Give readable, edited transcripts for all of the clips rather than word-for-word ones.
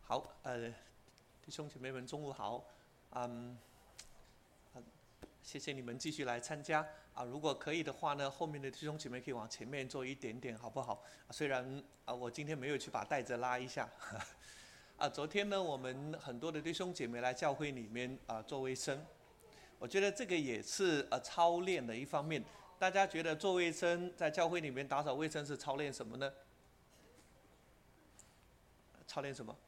好，弟兄姐妹们，中午好。嗯，谢谢你们继续来参加啊。如果可以的话呢，后面的弟兄姐妹可以往前面坐一点点，好不好？虽然我今天没有去把带子拉一下。昨天呢，我们很多的弟兄姐妹来教会里面做卫生，我觉得这个也是操练的一方面。大家觉得做卫生在教会里面打扫卫生是操练什么呢？操练什么？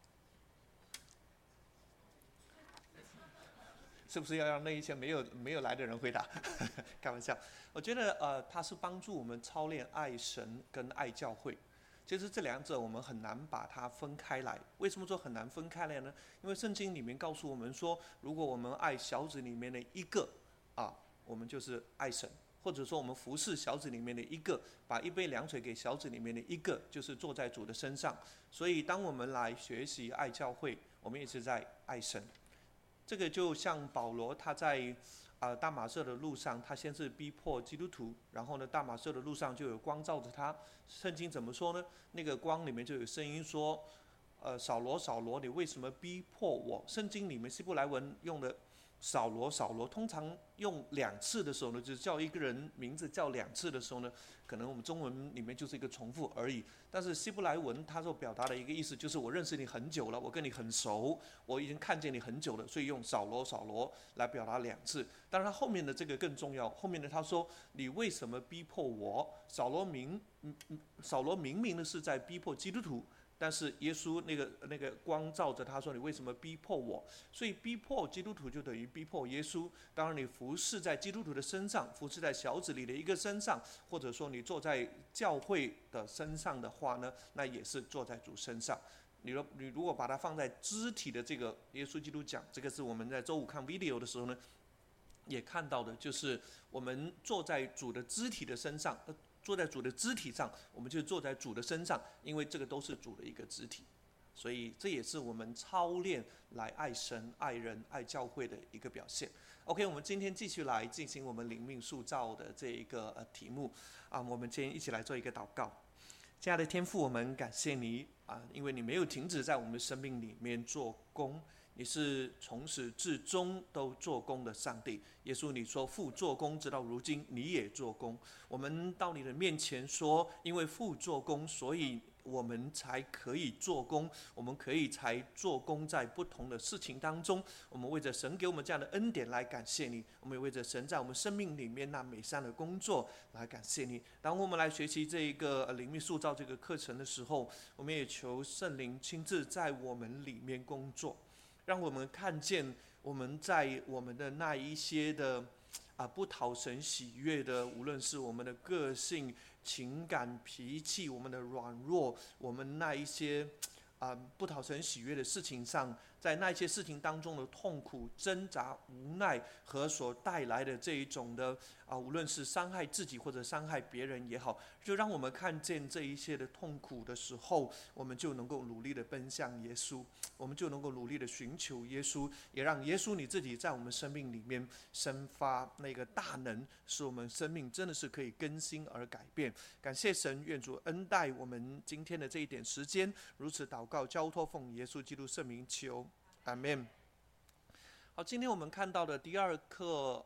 是不是要让那一些没有来的人回答？开玩笑，我觉得它是帮助我们操练爱神跟爱教会。其实这两者我们很难把它分开来。为什么说很难分开来呢？因为圣经里面告诉我们说，如果我们爱小子里面的一个我们就是爱神；或者说我们服侍小子里面的一个，把一杯凉水给小子里面的一个，就是坐在主的身上。所以当我们来学习爱教会，我们也是在爱神。这个就像保罗他在大马色的路上，他先是逼迫基督徒，然后呢，大马色的路上就有光照着他。圣经怎么说呢？那个光里面就有声音说：扫罗，扫罗，你为什么逼迫我？圣经里面希伯来文用的扫罗，扫罗，通常用两次的时候呢，就是叫一个人名字叫两次的时候呢，可能我们中文里面就是一个重复而已。但是希伯来文它所表达的一个意思就是，我认识你很久了，我跟你很熟，我已经看见你很久了，所以用扫罗，扫罗来表达两次。当然后面的这个更重要，后面的他说：你为什么逼迫我？扫罗明明的是在逼迫基督徒。但是耶稣那个光照着他说：你为什么逼迫我？所以逼迫基督徒就等于逼迫耶稣。当然你服侍在基督徒的身上，服侍在小子里的一个身上，或者说你坐在教会的身上的话呢，那也是坐在主身上。你如果把它放在肢体的这个耶稣基督讲，这个是我们在周五看 video 的时候呢，也看到的，就是我们坐在主的肢体的身上，坐在主的肢体上，我们就坐在主的身上，因为这个都是主的一个肢体。所以这也是我们操练来爱神、爱人、爱教会的一个表现。OK， 我们今天继续来进行我们灵命塑造的这一个题目我们今天一起来做一个祷告。亲爱的天父，我们感谢你因为你没有停止在我们的生命里面做工。你是从始至终都做工的上帝。耶稣，你说父做工，直到如今你也做工。我们到你的面前说，因为父做工，所以我们才可以做工，我们可以才做工在不同的事情当中。我们为着神给我们这样的恩典来感谢你，我们也为着神在我们生命里面那美善的工作来感谢你。当我们来学习这一个灵命塑造这个课程的时候，我们也求圣灵亲自在我们里面工作，让我们看见我们在我们的那一些的不讨神喜悦的，无论是我们的个性、情感、脾气，我们的软弱，我们那一些不讨神喜悦的事情上，在那些事情当中的痛苦、挣扎、无奈和所带来的这一种的无论是伤害自己或者伤害别人也好，就让我们看见这一些的痛苦的时候，我们就能够努力的奔向耶稣，我们就能够努力的寻求耶稣，也让耶稣你自己在我们生命里面生发那个大能，使我们生命真的是可以更新而改变。感谢神，愿主恩待我们今天的这一点时间，如此祷告交托奉耶稣基督圣名求，阿们。好，今天我们看到的第二课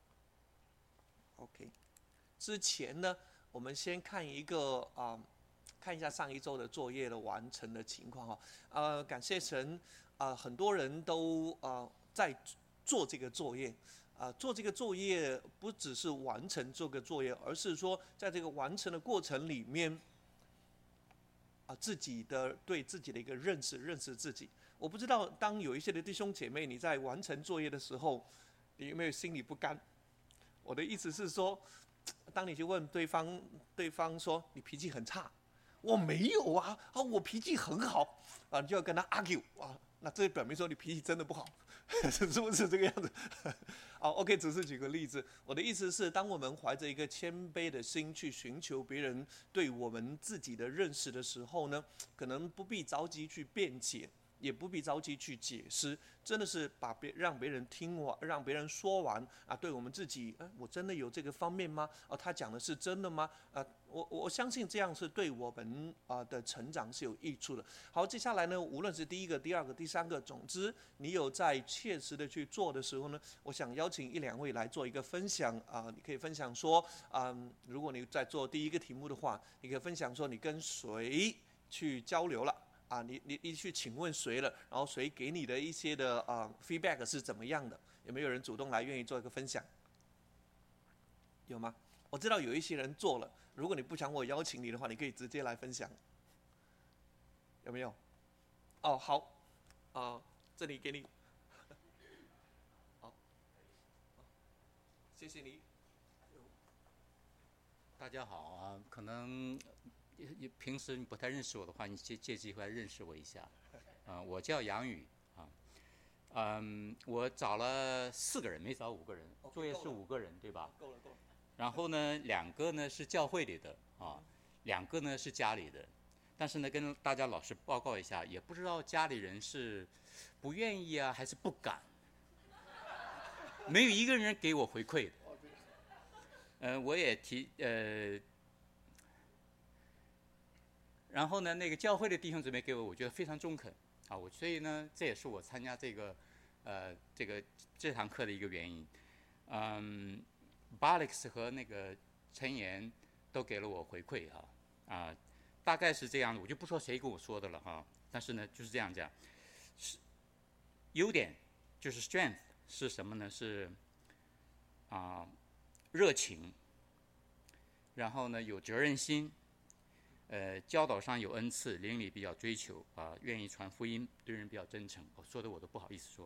OK， 之前呢，我们先看一个看一下上一周的作业的完成的情况感谢神很多人都在做这个作业做这个作业不只是完成这个作业，而是说在这个完成的过程里面自己的对自己的一个认识自己。我不知道当有一些的弟兄姐妹你在完成作业的时候，你有没有心里不甘？我的意思是说，当你去问对方说你脾气很差，我没有我脾气很好你就要跟他 argue 那这表明说你脾气真的不好，是不是这个样子？OK， 只是举个例子。我的意思是，当我们怀着一个谦卑的心去寻求别人对我们自己的认识的时候呢，可能不必着急去辩解。 也不必着急去解释，真的是让别人听完，让别人说完啊。对我们自己，我真的有这个方面吗？他讲的是真的吗？我相信这样是对我们的成长是有益处的。好，接下来呢，无论是第一个、第二个、第三个，总之你有在切实的去做的时候呢，我想邀请一两位来做一个分享你可以分享说如果你在做第一个题目的话，你可以分享说你跟谁去交流了。你去请问谁了？然后谁给你的一些的feedback 是怎么样的？有没有人主动来愿意做一个分享？有吗？我知道有一些人做了，如果你不想我邀请你的话，你可以直接来分享。有没有？好，这里给你。好，谢谢你。 大家好啊，可能平时你不太认识我的话，你借机会来认识我一下。我叫杨宇啊，我找了4个人，没找5个人，作业是5个人，对吧？ 够了。 然后呢，2个呢是教会里的2个呢是家里的，但是呢，跟大家老师报告一下，也不知道家里人是不愿意啊，还是不敢，没有一个人给我回馈的。我也然后呢，那个教会的弟兄姊妹给我觉得非常中肯所以呢，这也是我参加这堂课的一个原因。Alex 和那个陈岩都给了我回馈大概是这样的，我就不说谁跟我说的了但是呢，就是这样讲。优点就是 strength 是什么呢？是热情，然后呢有责任心，教导上有恩赐，灵里比较追求愿意传福音，对人比较真诚。说的我都不好意思说。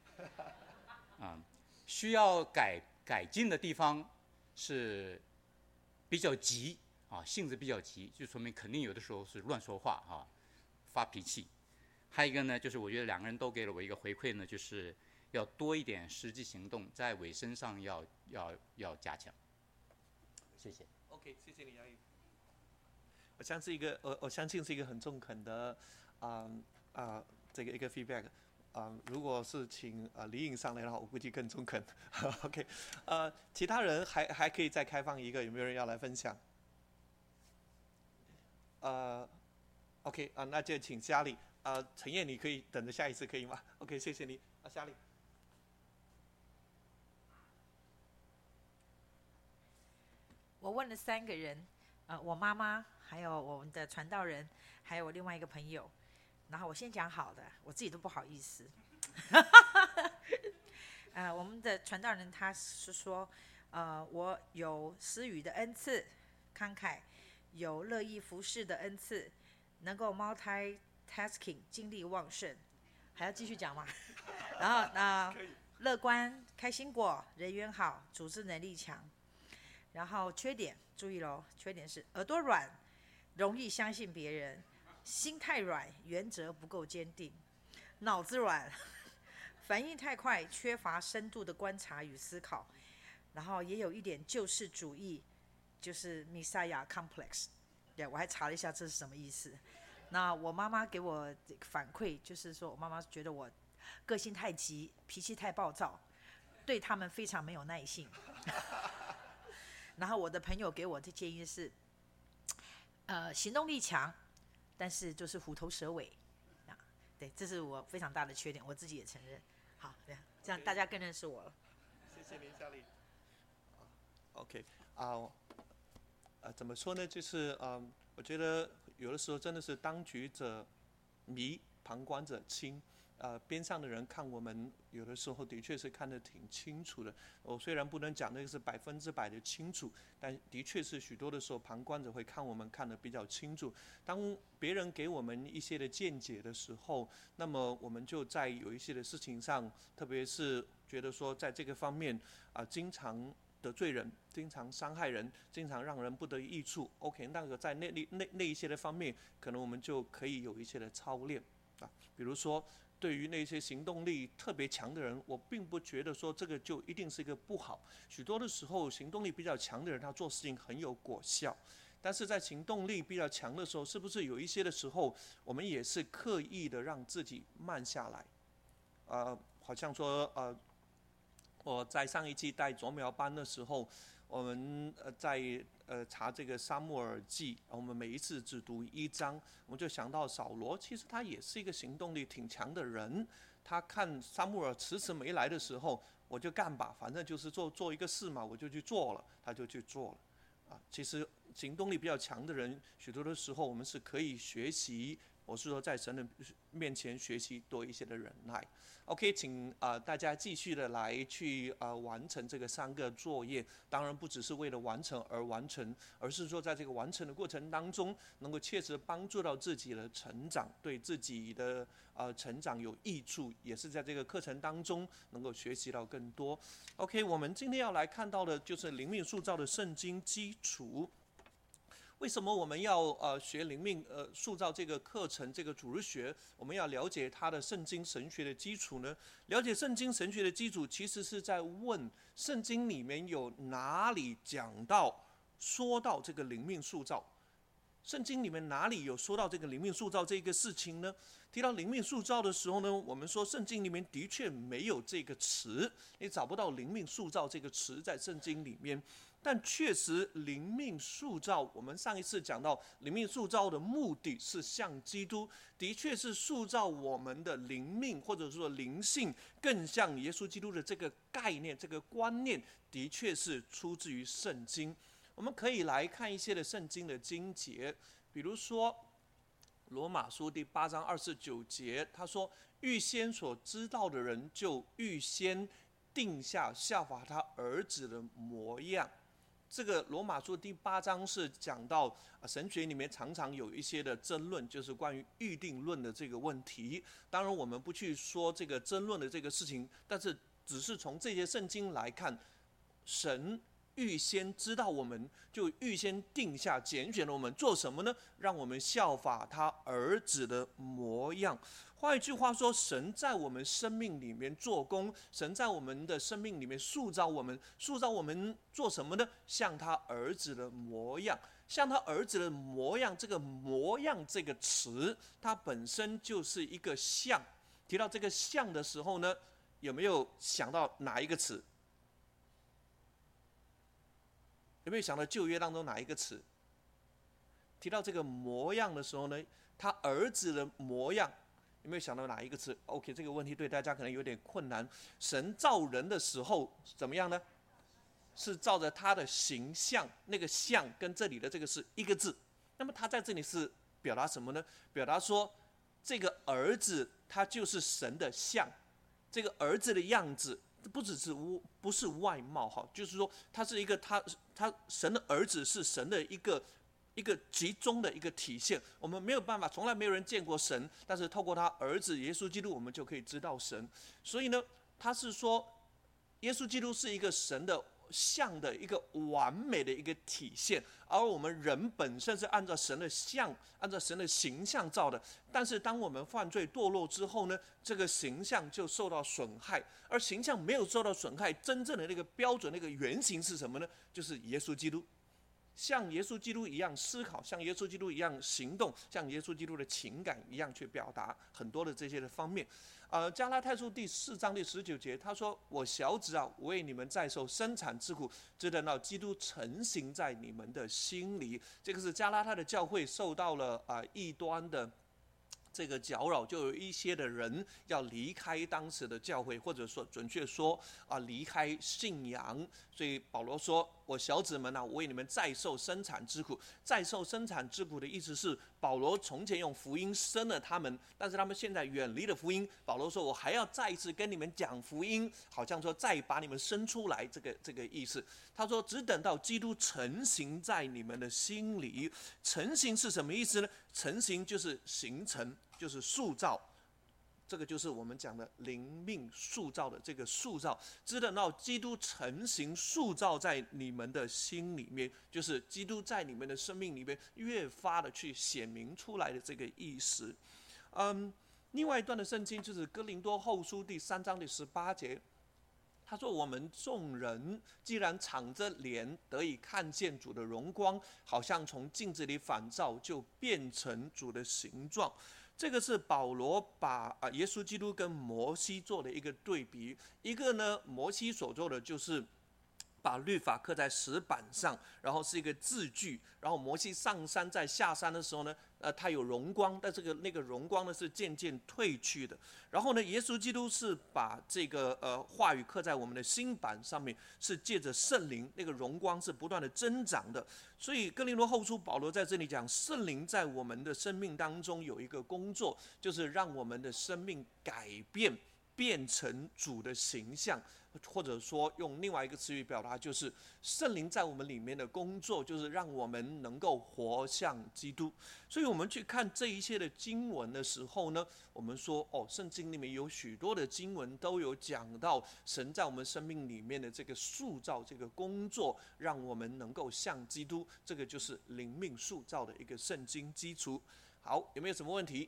需要改进的地方是比较急性子比较急，就说明肯定有的时候是乱说话发脾气。还有一个呢，就是我觉得2个人都给了我一个回馈呢，就是要多一点实际行动，在尾声上要加强。谢谢。 OK， 谢谢你，杨宇。我相信是一个很中肯的这个一个 feedback。如果是请李颖上来的话，我估计更中肯。OK， 其他人还可以再开放一个，有没有人要来分享？OK， 那就请嘉丽。陈燕，你可以等着下一次可以吗 ？OK， 谢谢你。嘉丽。 我问了3个人，我妈妈，还有我们的传道人，还有我另外一个朋友。然后我先讲好的，我自己都不好意思。我们的传道人他是说，我有施予的恩赐，慷慨，有乐意服侍的恩赐，能够multitasking， 精力旺盛。还要继续讲吗？然后乐观，开心果，人缘好，组织能力强。然后缺点，注意咯，缺点是耳朵软，容易相信别人。心太软，原则不够坚定；脑子软，反应太快，缺乏深度的观察与思考。然后也有一点救世主义，就是 Messiah complex。对，我还查了一下这是什么意思。那我妈妈给我反馈，就是说我妈妈觉得我个性太急，脾气太暴躁，对他们非常没有耐性。然后我的朋友给我的建议是，行动力强。但是就是虎头蛇尾对，这是我非常大的缺点，我自己也承认。好，这样大家更认识我了。 谢谢您，嘉丽。OK， 怎么说呢？就是我觉得有的时候真的是当局者迷，旁观者清。边上的人看我们，有的时候的确是看得挺清楚的。我虽然不能讲那个是100%的清楚，但的确是许多的时候，旁观者会看我们看得比较清楚。当别人给我们一些的见解的时候，那么我们就在有一些的事情上，特别是觉得说在这个方面经常得罪人，经常伤害人，经常让人不得益处。OK， 那个在那一些的方面，可能我们就可以有一些的操练比如说。对于那些行动力特别强的人，我并不觉得说这个就一定是一个不好。许多的时候，行动力比较强的人，他做事情很有果效。 但是在行动力比较强的时候，是不是有一些的时候，我们也是刻意的让自己慢下来？好像说我在上一期带啄苗班的时候，我们在查这个撒母耳记，我们每一次只读1章，我们就想到扫罗，其实他也是一个行动力挺强的人。他看撒母耳迟迟没来的时候，我就干吧，反正就是做一个事嘛，我就去做了，他就去做了。其实行动力比较强的人，许多的时候我们是可以学习，我是说在神的面前学习多一些的忍耐。OK， 请大家继续的来去完成这个3个作业。当然不只是为了完成而完成，而是说在这个完成的过程当中，能够切实帮助到自己的成长，对自己的成长有益处，也是在这个课程当中能够学习到更多。OK， 我们今天要来看到的就是灵命塑造的圣经基础。为什么我们要学灵命塑造这个课程，这个主日学？我们要了解它的圣经神学的基础呢？了解圣经神学的基础，其实是在问圣经里面有哪里说到这个灵命塑造？圣经里面哪里有说到这个灵命塑造这个事情呢？提到灵命塑造的时候呢，我们说圣经里面的确没有这个词，你找不到灵命塑造这个词在圣经里面。但确实，灵命塑造，我们上一次讲到，灵命塑造的目的是像基督，的确是塑造我们的灵命或者说灵性，更像耶稣基督的这个概念、这个观念，的确是出自于圣经。我们可以来看一些的圣经的经节，比如说罗马书第8章29节，他说：“预先所知道的人，就预先定下效法他儿子的模样。”这个罗马书第8章是讲到神学里面常常有一些的争论，就是关于预定论的这个问题。当然我们不去说这个争论的这个事情，但是只是从这些圣经来看，神预先知道我们，就预先定下拣选了我们做什么呢？让我们效法他儿子的模样。换一句话说，神在我们生命里面做工，神在我们的生命里面塑造我们做什么呢？像他儿子的模样。像他儿子的模样，这个模样这个词，它本身就是一个像。提到这个像的时候呢，有没有想到哪一个词？有没有想到旧约当中哪一个词？提到这个模样的时候呢，他儿子的模样，有没有想到哪一个词 ？OK， 这个问题对大家可能有点困难。神造人的时候怎么样呢？是照着他的形象，那个像跟这里的这个是一个字。那么他在这里是表达什么呢？表达说，这个儿子他就是神的像，这个儿子的样子。不是外貌哈，就是说他是一个他神的儿子是神的一个集中的一个体现。我们没有办法，从来没有人见过神，但是透过他儿子耶稣基督，我们就可以知道神。所以呢，他是说耶稣基督是一个神的像的一个完美的一个体现，而我们人本身是按照神的像、按照神的形象造的。但是当我们犯罪堕落之后呢，这个形象就受到损害，而形象没有受到损害，真正的那个标准、那个原型是什么呢？就是耶稣基督。像耶稣基督一样思考，像耶稣基督一样行动，像耶稣基督的情感一样去表达很多的这些的方面。加拉太书第4章第19节，他说：“我小子啊，我为你们再受生产之苦，直等到基督成形在你们的心里。”这个是加拉太的教会受到了异端的这个搅扰，就有一些的人要离开当时的教会，或者说准确说离开信仰。所以保罗说：“我小子们啊，我为你们再受生产之苦。”再受生产之苦的意思是，保罗从前用福音生了他们，但是他们现在远离了福音。保罗说：“我还要再一次跟你们讲福音，好像说再把你们生出来。”这个意思。他说：“只等到基督成形在你们的心里。”成形是什么意思呢？成形就是形成，就是塑造。这个就是我们讲的灵命塑造的这个塑造，只等到基督成形塑造在你们的心里面，就是基督在你们的生命里面越发的去显明出来的这个意思。另外一段的圣经就是哥林多后书第3章第18节， 他说我们众人既然敞着脸得以看见主的荣光，好像从镜子里反照，就变成主的形状。这个是保罗把耶稣基督跟摩西做的一个对比。一个呢，摩西所做的就是把律法刻在石板上，然后是一个字句。然后摩西上山，在下山的时候呢，他有荣光，但那个荣光呢是渐渐褪去的。然后呢，耶稣基督是把这个话语刻在我们的心板上面，是借着圣灵，那个荣光是不断的增长的。所以哥林多后书保罗在这里讲，圣灵在我们的生命当中有一个工作，就是让我们的生命改变，变成主的形象。或者说用另外一个词语表达，就是圣灵在我们里面的工作，就是让我们能够活像基督。所以我们去看这一切的经文的时候呢，我们说圣经里面有许多的经文都有讲到神在我们生命里面的这个塑造，这个工作，让我们能够像基督。这个就是灵命塑造的一个圣经基础。好，有没有什么问题？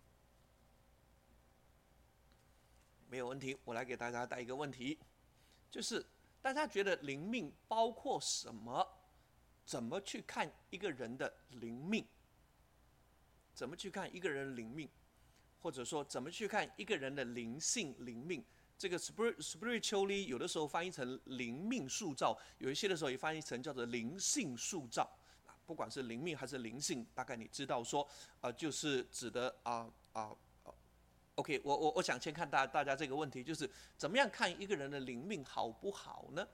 没有问题，我来给大家带一个问题。就是大家觉得灵命包括什么？怎么去看一个人的灵命？怎么去看一个人的灵命？或者说怎么去看一个人的灵性灵命？这个 spiritually 有的时候翻译成灵命塑造，有一些的时候也翻译成叫做灵性塑造。不管是灵命还是灵性，大概你知道说，就是指的OK， 我想先看大家这个问题，就是怎么样看一个人的灵命好不好呢？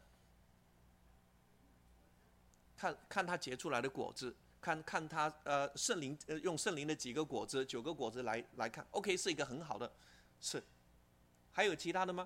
看他结出来的果子，看他圣灵用圣灵的几个果子，9个果子来看 ，OK 是一个很好的，是。还有其他的吗？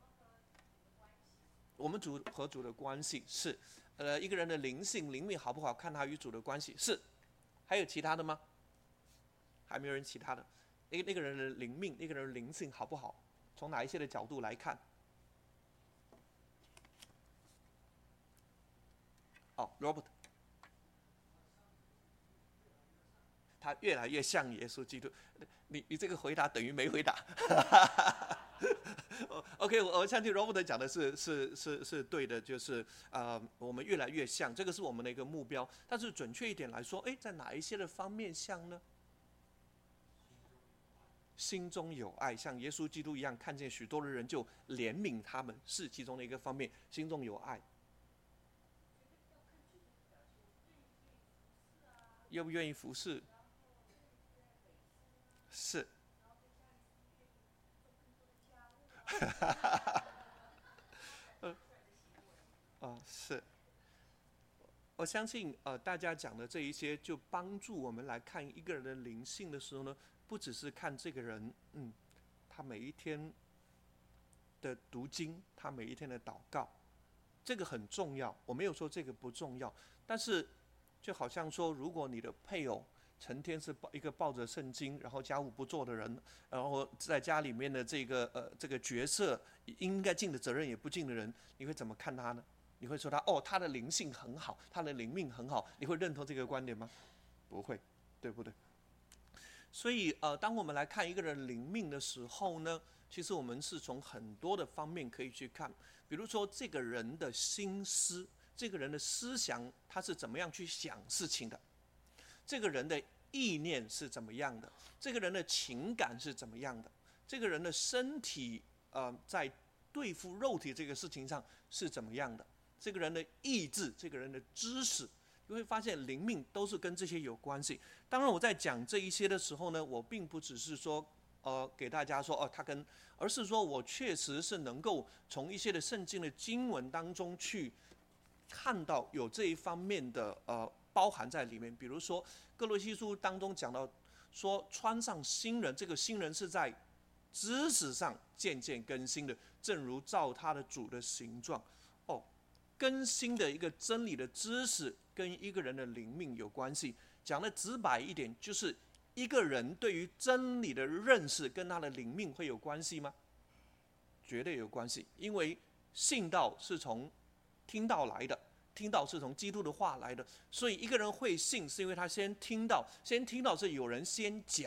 我们主和主的关系是，一个人的灵命好不好，看他与主的关系是。还有其他的吗？还没有人其他的。那个人的灵命，那个人的灵性好不好？从哪一些的角度来看？Robert， 他越来越像耶稣基督。你这个回答等于没回答。OK， 我相信 Robert 讲的是对的，就是我们越来越像，这个是我们的一个目标。但是准确一点来说，在哪一些的方面像呢？心中有爱，像耶稣基督一样，看见许多的人就怜悯他们，是其中的一个方面。心中有爱，愿不愿意服侍？是。是。我相信大家讲的这一些，就帮助我们来看一个人的灵性的时候呢，不只是看这个人，他每一天的读经，他每一天的祷告，这个很重要。我没有说这个不重要，但是就好像说，如果你的配偶成天是一个抱着圣经，然后家务不做的人，然后在家里面的这个角色应该尽的责任也不尽的人，你会怎么看他呢？你会说他的灵性很好，他的灵命很好，你会认同这个观点吗？不会，对不对？所以当我们来看一个人灵命的时候呢，其实我们是从很多的方面可以去看，比如说这个人的心思，这个人的思想，他是怎么样去想事情的，这个人的意念是怎么样的，这个人的情感是怎么样的，这个人的身体在对付肉体这个事情上是怎么样的，这个人的意志，这个人的知识，你会发现灵命都是跟这些有关系。当然我在讲这一些的时候呢，我并不只是说给大家说而是说我确实是能够从一些的圣经的经文当中去看到有这一方面的包含在里面。比如说哥罗西书当中讲到说，穿上新人，这个新人是在知识上渐渐更新的，正如照他的主的形状。更新的一个真理的知识跟一个人的灵命有关系。讲的直白一点，就是一个人对于真理的认识跟他的灵命会有关系吗？绝对有关系，因为信道是从听道来的，听道是从基督的话来的，所以一个人会信是因为他先听到是有人先讲，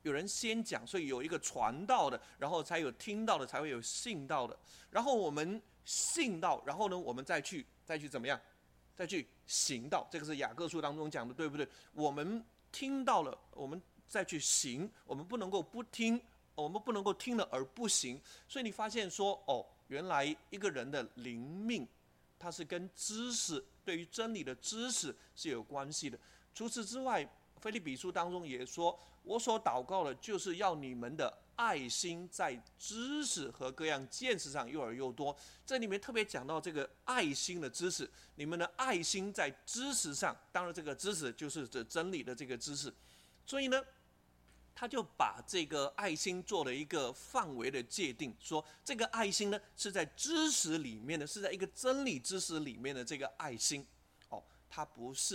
有人先讲，所以有一个传道的，然后才有听到的，才会有信道的。然后我们信道，然后呢，我们再去怎么样？再去行道。这个是雅各书当中讲的，对不对？我们听到了，我们再去行，我们不能够不听，我们不能够听了而不行。所以你发现说，原来一个人的灵命，它是跟知识，对于真理的知识是有关系的。除此之外，腓立比书当中也说，我所祷告的就是要你们的爱心在知识和各样见识上越来越多。这里面特别讲到这个爱心的知识，你们的爱心在知识上，当然这个知识就是这真理的这个知识。所以呢，他就把这个爱心做了一个范围的界定，说这个爱心呢是在知识里面的，是在一个真理知识里面的这个爱心。它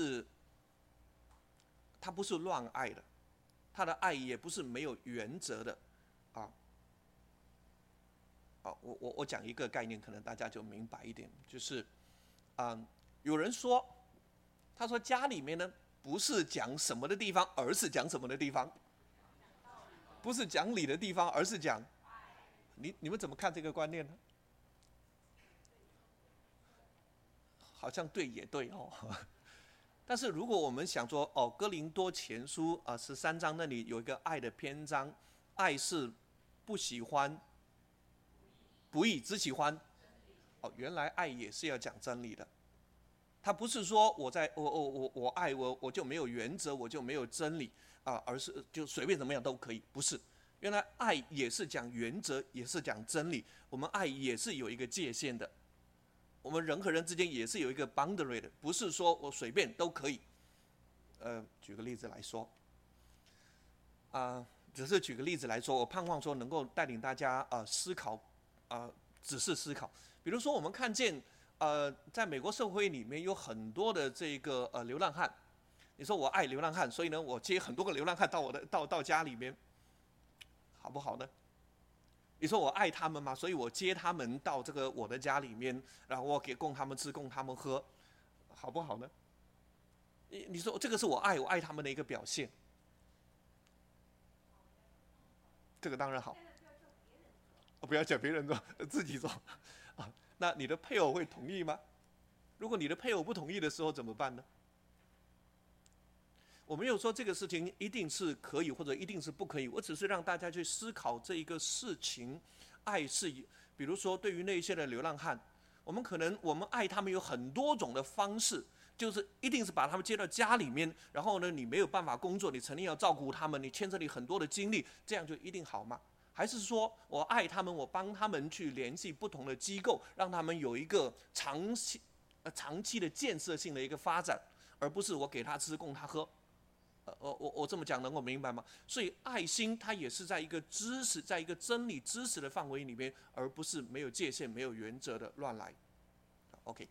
不是乱爱的，他的爱也不是没有原则的，我讲一个概念，可能大家就明白一点，就是，有人说，他说家里面呢不是讲什么的地方，而是讲什么的地方，不是讲理的地方，而是讲，你们怎么看这个观念呢？好像对也对哦。但是如果我们想说，哥林多前书13章那里有一个爱的篇章，爱是不喜欢不义，只喜欢，原来爱也是要讲真理的。他不是说我爱我就没有原则，我就没有真理而是就随便怎么样都可以，不是。原来爱也是讲原则，也是讲真理。我们爱也是有一个界限的。我们人和人之间也是有一个 boundary 的，不是说我随便都可以。举个例子来说，只是举个例子来说，我盼望说能够带领大家思考，仔细思考。比如说，我们看见在美国社会里面有很多的这个流浪汉。你说我爱流浪汉，所以呢，我接很多个流浪汉到家里面，好不好呢？你说我爱他们吗？所以我接他们到这个我的家里面，然后我供他们吃，供他们喝，好不好呢？你说这个是我爱他们的一个表现，这个当然好。不要讲别人做，自己做那你的配偶会同意吗？如果你的配偶不同意的时候怎么办呢？我没有说这个事情一定是可以或者一定是不可以，我只是让大家去思考这一个事情。爱是，比如说对于那些的流浪汉，我们爱他们有很多种的方式，就是一定是把他们接到家里面，然后呢，你没有办法工作，你成天要照顾他们，你牵扯你很多的精力，这样就一定好吗？还是说我爱他们，我帮他们去联系不同的机构，让他们有一个长期的建设性的一个发展，而不是我给他吃供他喝？我这么讲能够明白吗？所以爱心它也是在一个知识，在一个真理知识的范围里面，而不是没有界限、没有原则的乱来。OK，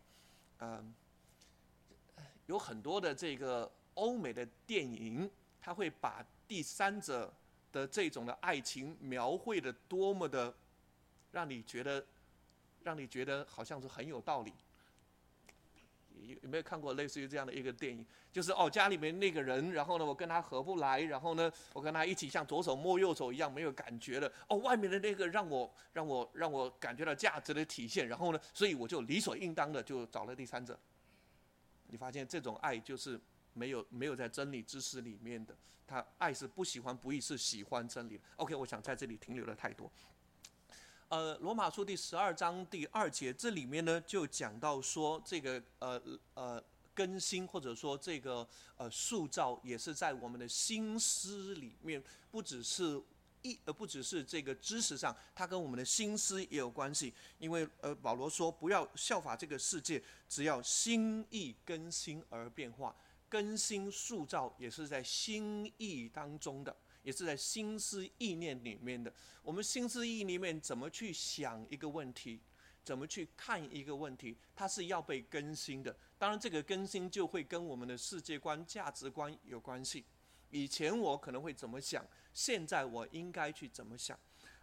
有很多的这个欧美的电影，它会把第三者的这种的爱情描绘的多么的让你觉得好像是很有道理。有没有看过类似于这样的一个电影？就是家里面那个人，然后呢，我跟他合不来，然后呢，我跟他一起像左手摸右手一样没有感觉了。外面的那个让我感觉到价值的体现，然后呢，所以我就理所应当的就找了第三者。你发现这种爱就是没有在真理知识里面的，他爱是不喜欢不义，是喜欢真理的。OK， 我想在这里停留的太多。罗马书第12章第2节，这里面呢就讲到说，这个更新或者说这个塑造，也是在我们的心思里面，不只是这个知识上，它跟我们的心思也有关系。因为保罗说，不要效法这个世界，只要心意更新而变化。更新塑造也是在心意当中的。也是在心思意念里面的。我们心思意念里面怎么去想一个问题，怎么去看一个问题，它是要被更新的。当然这个更新就会跟我们的世界观价值观有关系。以前我可能会怎么想，现在我应该去怎么想。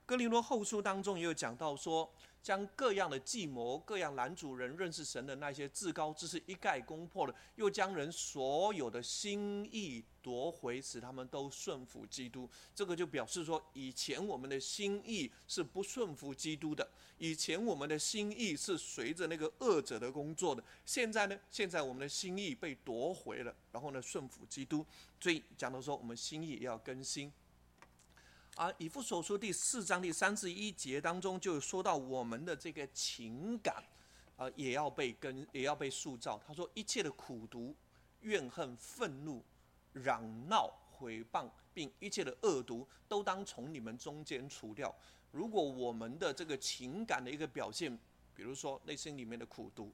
哥林多后书当中也有讲到说，将各样的计谋、各样拦阻人认识神的那些至高之事一概攻破了，又将人所有的心意夺回，使他们都顺服基督。这个就表示说，以前我们的心意是不顺服基督的，以前我们的心意是随着那个恶者的工作的。现在呢，现在我们的心意被夺回了，然后呢，顺服基督。所以讲到说，我们心意也要更新。以弗所书第4章第31节当中就说到我们的这个情感，也要被塑造。他说，一切的苦毒、怨恨、愤怒、嚷闹、毁谤，并一切的恶毒，都当从你们中间除掉。如果我们的这个情感的一个表现，比如说内心里面的苦毒，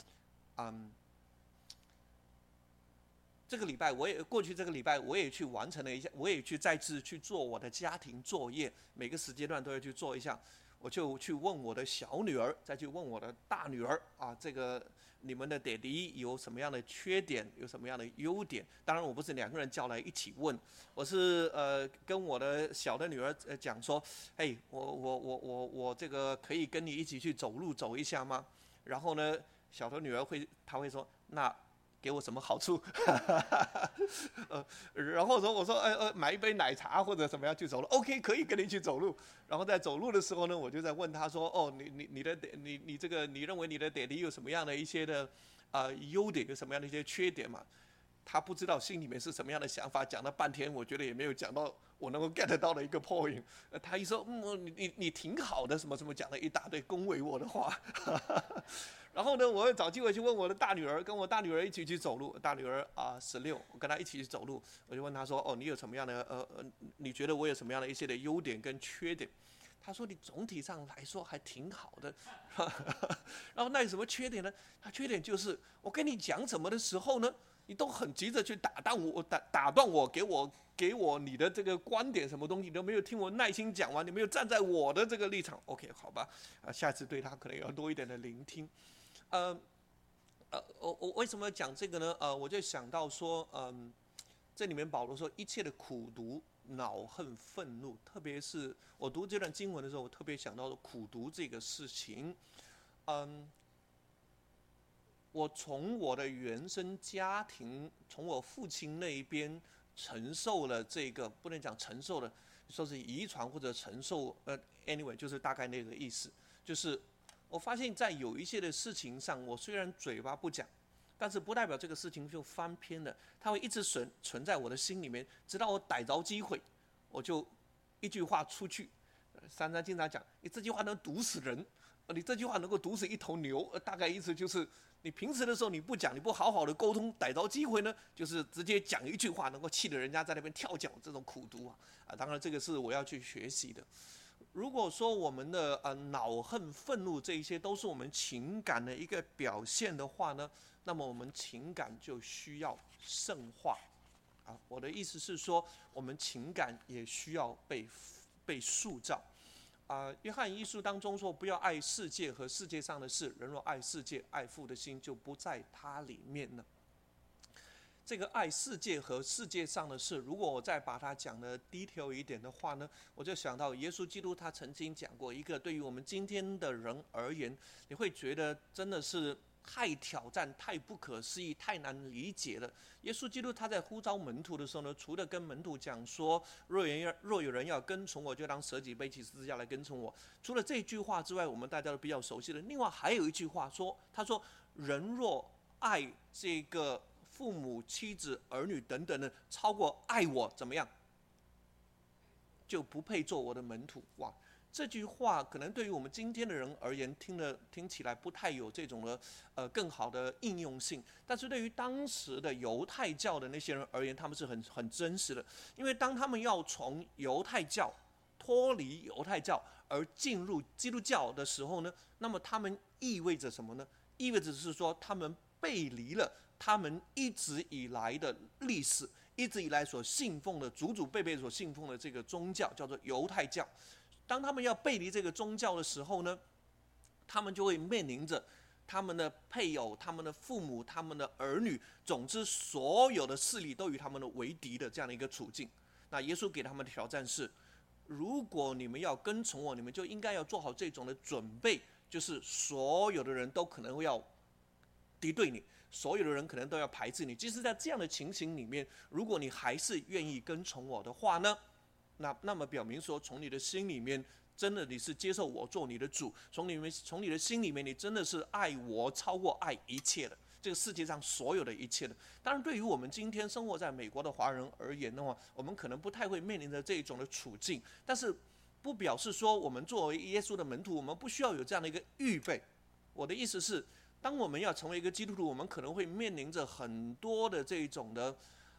过去这个礼拜我也去完成了一下，我也去再次去做我的家庭作业，每个时间段都要去做一下。我就去问我的小女儿，再去问我的大女儿这个你们的爹地有什么样的缺点，有什么样的优点？当然我不是2个人叫来一起问，我是跟我的小的女儿讲说，嘿，我这个可以跟你一起去走路走一下吗？然后呢，小的女儿她会说，那给我什么好处？然后我说买一杯奶茶或者怎么样去走路 ，OK， 可以跟你去走路。然后在走路的时候呢，我就在问他说，你认为你的爹地有什么样的一些的优点，有什么样的一些缺点嘛？他不知道心里面是什么样的想法，讲了半天，我觉得也没有讲到我能够 get 到的一个 point。他一说，你挺好的，什么什么，讲了一大堆恭维我的话。然后呢，我会找机会去问我的大女儿，跟我大女儿一起去走路。大女儿16，我跟她一起去走路，我就问她说，你有什么样的你觉得我有什么样的一些的优点跟缺点？她说你总体上来说还挺好的。然后那有什么缺点呢？她缺点就是我跟你讲什么的时候呢，你都很急着去打断我，给我你的这个观点，什么东西你都没有听我耐心讲完，你没有站在我的这个立场。OK， 好吧，下次对她可能要多一点的聆听。我为什么要讲这个呢？我就想到说，这里面保罗说一切的苦毒、恼恨、愤怒，特别是我读这段经文的时候，我特别想到苦毒这个事情。我从我的原生家庭，从我父亲那一边承受了这个，不能讲承受了，说是遗传或者承受，anyway， 就是大概那个意思，就是我发现在有一些的事情上，我虽然嘴巴不讲，但是不代表这个事情就翻篇了，它会一直存在我的心里面，直到我逮着机会，我就一句话出去。珊珊经常讲，你这句话能毒死人，你这句话能够毒死一头牛，大概意思就是你平时的时候你不讲，你不好好的沟通，逮着机会呢，就是直接讲一句话，能够气得人家在那边跳脚，这种苦毒当然这个是我要去学习的。如果说我们的恼恨、愤怒这一些都是我们情感的一个表现的话呢，那么我们情感就需要圣化我的意思是说，我们情感也需要被塑造约翰一书当中说，不要爱世界和世界上的事，人若爱世界，爱父的心就不在他里面了。这个爱世界和世界上的事，如果我再把它讲的 detail 一点的话呢，我就想到耶稣基督他曾经讲过一个对于我们今天的人而言，你会觉得真的是太挑战、太不可思议、太难理解了。耶稣基督他在呼召门徒的时候呢，除了跟门徒讲说，若有人要跟从我，就当舍己背起十字架来跟从我。除了这句话之外，我们大家都比较熟悉的，另外还有一句话说，他说人若爱这个父母、妻子、儿女等等的，超过爱我，怎么样？就不配做我的门徒。哇，这句话可能对于我们今天的人而言，听起来不太有这种的更好的应用性。但是对于当时的犹太教的那些人而言，他们是很真实的，因为当他们要从犹太教脱离犹太教而进入基督教的时候呢，那么他们意味着什么呢？意味着是说他们背离了他们一直以来的历史，一直以来所信奉的祖祖辈辈所信奉的这个宗教，叫做犹太教。当他们要背离这个宗教的时候呢，他们就会面临着他们的配偶、他们的父母、他们的儿女，总之所有的势力都与他们的为敌的这样的一个处境。那耶稣给他们的挑战是： 如果你们要跟从我，你们就应该要做好这种的准备，就是所有的人都可能会要敌对你，所有的人可能都要排斥你。即使在这样的情形里面，如果你还是愿意跟从我的话呢，那么表明说，从你的心里面，真的你是接受我做你的主，从你的心里面，你真的是爱我超过爱一切的，这个世界上所有的一切的。当然，对于我们今天生活在美国的华人而言的话，我们可能不太会面临着这种的处境，但是不表示说我们作为耶稣的门徒，我们不需要有这样的一个预备。我的意思是，当我们要成为一个基督徒，我们可能会面临着很多的这种的，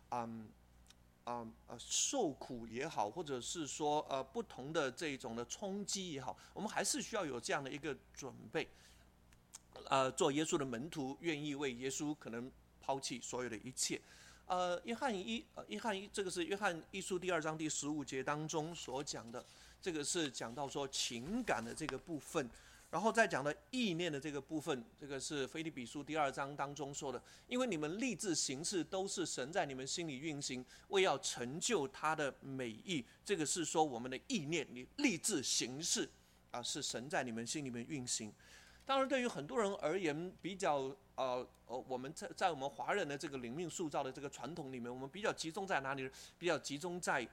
受苦也好，或者是说不同的这种的冲击也好，我们还是需要有这样的一个准备。做耶稣的门徒，愿意为耶稣可能抛弃所有的一切。约翰一，这个是约翰一书第2章第15节当中所讲的，这个是讲到说情感的这个部分。然后再讲的意念的这个部分，这个是腓立比书第2章当中说的，因为你们立志行事都是神在你们心里运行，为要成就他的美意。这个是说我们的意念，你立志行事是神在你们心里面运行。当然，对于很多人而言，比较我们在我们华人的这个灵命塑造的这个传统里面，我们比较集中在哪里呢？比较集中在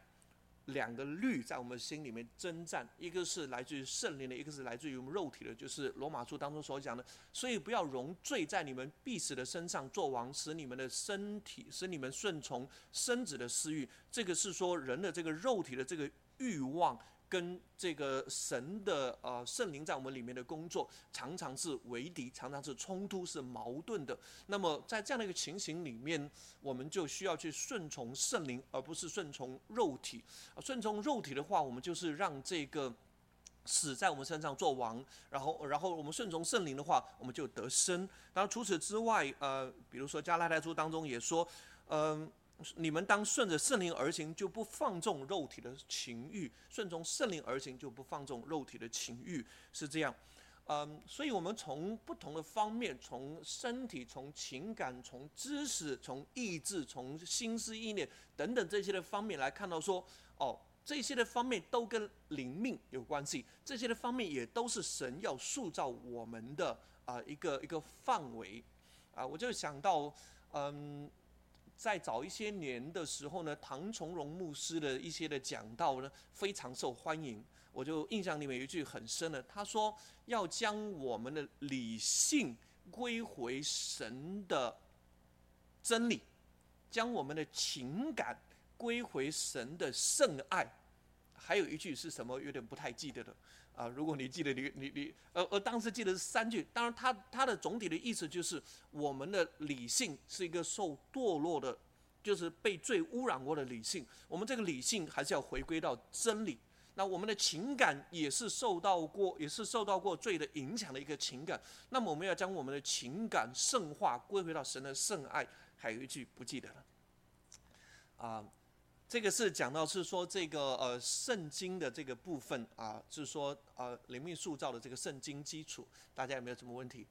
2个律在我们心里面征战，一个是来自于圣灵的，一个是来自于我们肉体的，就是罗马书当中所讲的。所以不要容罪在你们必死的身上作王，使你们的身体，使你们顺从身子的私欲。这个是说人的这个肉体的这个欲望，跟这个神的圣灵在我们里面的工作，常常是为敌，常常是冲突，是矛盾的。那么在这样的一个情形里面，我们就需要去顺从圣灵，而不是顺从肉体。顺从肉体的话，我们就是让这个死在我们身上做王，然后我们顺从圣灵的话，我们就得生。当然除此之外，比如说加拉太书当中也说，你们当顺着圣灵而行，就不放纵肉体的情欲；顺从圣灵而行，就不放纵肉体的情欲，是这样。所以我们从不同的方面，从身体、从情感、从知识、从意志、从心思意念等等这些的方面来看到说，这些的方面都跟灵命有关系，这些的方面也都是神要塑造我们的一个范围。我就想到，在早一些年的时候呢，唐崇荣牧师的一些的讲道呢，非常受欢迎。我就印象里面有一句很深的，他说要将我们的理性归回神的真理，将我们的情感归回神的圣爱。还有一句是什么？有点不太记得了。如果你记得，你当时记得是3句。当然他的总体的意思就是，我们的理性是一个受堕落的，就是被罪污染过的理性。我们这个理性还是要回归到真理。那我们的情感也是受到过罪的影响的一个情感。那么我们要将我们的情感圣化，归回到神的圣爱。还有一句不记得了。这个是讲到是说这个圣经的这个部分是说灵命塑造的这个圣经基础，大家有没有什么问题？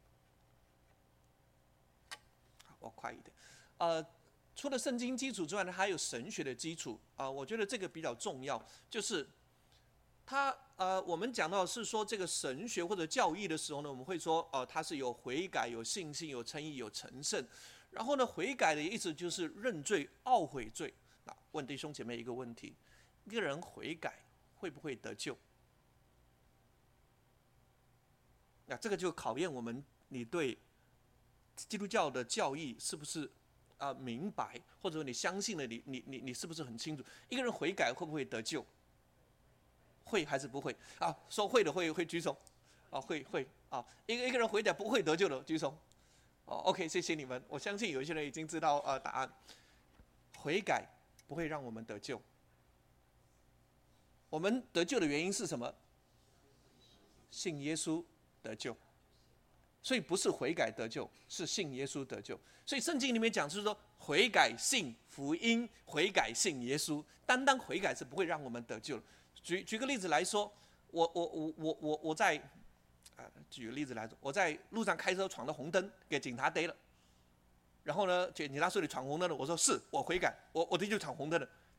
我快一点。除了圣经基础之外呢，还有神学的基础我觉得这个比较重要，就是我们讲到是说这个神学或者教义的时候呢，我们会说它是有悔改、有信心、有称义、有成圣。然后呢，悔改的意思就是认罪、懊悔罪。问弟兄姐妹一个问题：一个人悔改会不会得救？这个就考验你对基督教的教义是不是明白，或者你相信了你是不是很清楚？一个人悔改会不会得救？会还是不会？说会的会举手。会一个人悔改不会得救的举手。OK， 谢谢你们。我相信有一些人已经知道答案。悔改不会让我们得救。我们得救的原因是什么？信耶稣得救。所以不是悔改得救，是信耶稣得救。所以圣经里面讲是说，悔改信福音，悔改信耶稣。单单悔改是不会让我们得救的。举个例子来说，我在举个例子来说，我在路上开车闯了红灯，给警察逮了。然后呢，警察说你闯红灯了，我说是我悔改，我的确闯红灯了。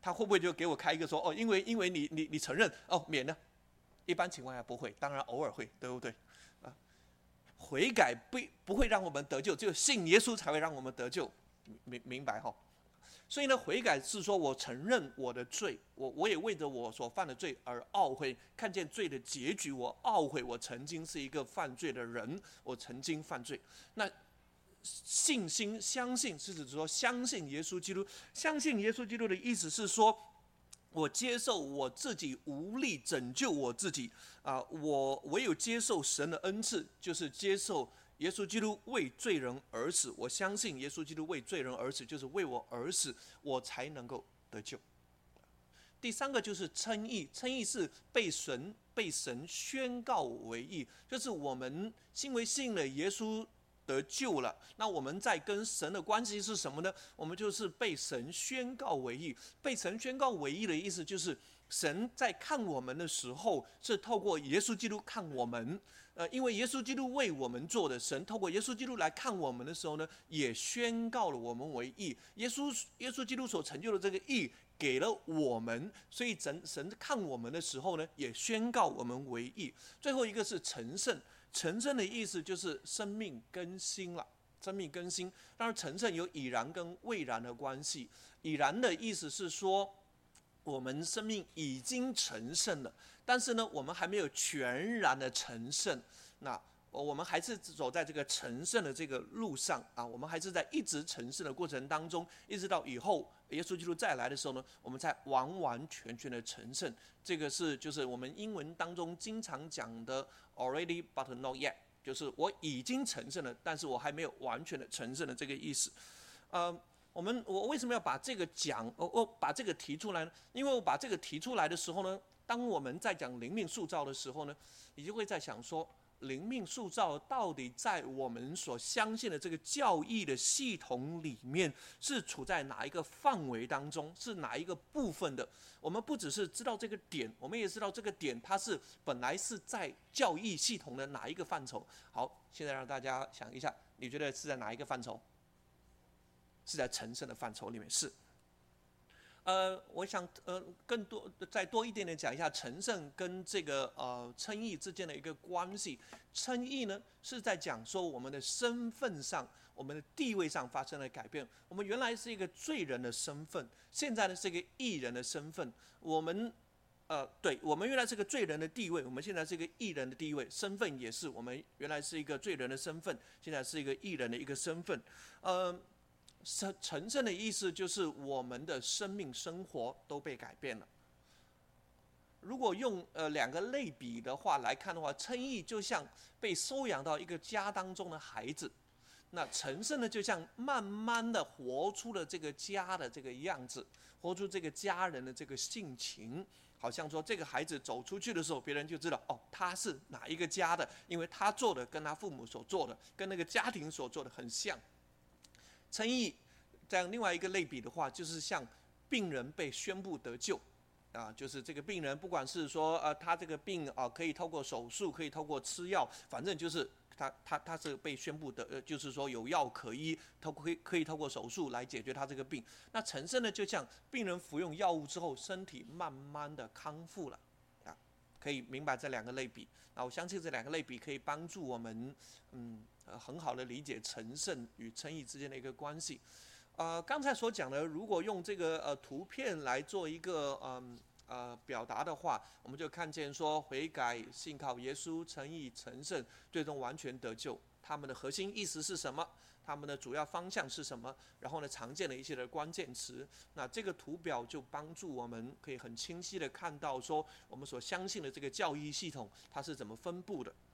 他会不会就给我开一个说因为你承认免了？一般情况下不会，当然偶尔会，对不对？悔改不会让我们得救，只有信耶稣才会让我们得救，明白哈？所以呢，悔改是说我承认我的罪，我也为着我所犯的罪而懊悔，看见罪的结局，我懊悔我曾经是一个犯罪的人，我曾经犯罪。那信心相信是指说相信耶稣基督，相信耶稣基督的意思是说，我接受我自己无力拯救我自己我唯有接受神的恩赐，就是接受耶稣基督为罪人而死。我相信耶稣基督为罪人而死，就是为我而死，我才能够得救。第三个就是称义，称义是被神宣告为义，就是我们因为信了耶稣得救了，那我们在跟神的关系是什么呢？我们就是被神宣告为义。被神宣告为义的意思就是神在看我们的时候是透过耶稣基督看我们，因为耶稣基督为我们做的，神透过耶稣基督来看我们的时候呢，也宣告了我们为义。耶稣基督所成就的这个义给了我们，所以神看我们的时候呢，也宣告我们为义。最后一个是成圣，成圣的意思就是生命更新了，生命更新。当然，成圣有已然跟未然的关系。已然的意思是说，我们生命已经成圣了，但是呢，我们还没有全然的成圣。那我们还是走在这个成圣的这个路上我们还是在一直成圣的过程当中，一直到以后耶稣基督再来的时候呢，我们才完完全全的成圣。这个就是我们英文当中经常讲的 already but not yet， 就是我已经成圣了，但是我还没有完全的成圣的这个意思。我为什么要把这个把这个提出来呢？因为我把这个提出来的时候呢，当我们在讲灵命塑造的时候呢，你就会在想说，灵命塑造到底在我们所相信的这个教义的系统里面是处在哪一个范围当中，是哪一个部分的？我们不只是知道这个点，我们也知道这个点它是本来是在教义系统的哪一个范畴。好，现在让大家想一下，你觉得是在哪一个范畴？是在成圣的范畴里面，是。我想再多一点点讲一下成圣跟这个称义之间的一个关系。称义呢是在讲说我们的身份上、我们的地位上发生了改变。我们原来是一个罪人的身份，现在呢是一个义人的身份。我们原来是个罪人的地位，我们现在是一个义人的地位，身份也是，我们原来是一个罪人的身份，现在是一个义人的一个身份。成圣的意思就是我们的生命生活都被改变了。如果用两个类比的话来看的话，称义就像被收养到一个家当中的孩子，那成圣呢就像慢慢的活出了这个家的这个样子，活出这个家人的这个性情。好像说这个孩子走出去的时候，别人就知道他是哪一个家的，因为他做的跟他父母所做的，跟那个家庭所做的很像。称义这样另外一个类比的话，就是像病人被宣布得救就是这个病人不管是说他这个病可以透过手术，可以透过吃药，反正就是他是被宣布的就是说有药可医，可以透过手术来解决他这个病。那成圣呢，就像病人服用药物之后，身体慢慢的康复了可以明白这两个类比。那我相信这两个类比可以帮助我们很好的理解成圣与称义之间的一个关系。刚才所讲的，如果用这个图片来做一个表达的话，我们就看见说悔改、信靠耶稣、称义、成圣，最终完全得救。他们的核心意思是什么？他们的主要方向是什么？然后呢，常见的一些的关键词。那这个图表就帮助我们可以很清晰的看到说，我们所相信的这个教义系统它是怎么分布的。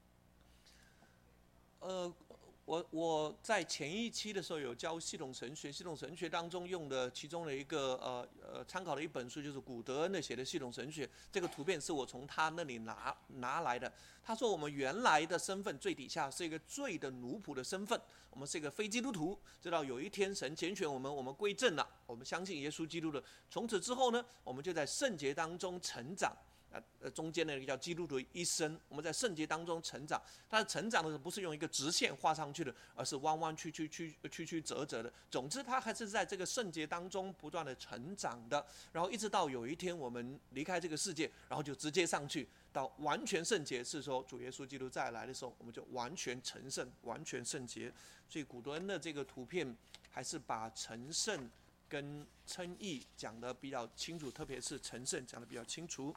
我在前一期的时候有教系统神学，系统神学当中用的其中的一个参考的一本书就是古德恩的写的系统神学。这个图片是我从他那里拿来的。他说我们原来的身份最底下是一个罪的奴仆的身份，我们是一个非基督徒，直到有一天神拣选我们归正了，我们相信耶稣基督了。从此之后呢，我们就在圣洁当中成长中间的一个叫基督徒一生，我们在圣洁当中成长。它的成长的时候不是用一个直线画上去的，而是弯弯曲曲折折的。总之，它还是在这个圣洁当中不断的成长的。然后一直到有一天我们离开这个世界，然后就直接上去到完全圣洁，是说主耶稣基督再来的时候，我们就完全成圣，完全圣洁。所以古德恩的这个图片还是把成圣跟称义讲得比较清楚，特别是成圣讲得比较清楚。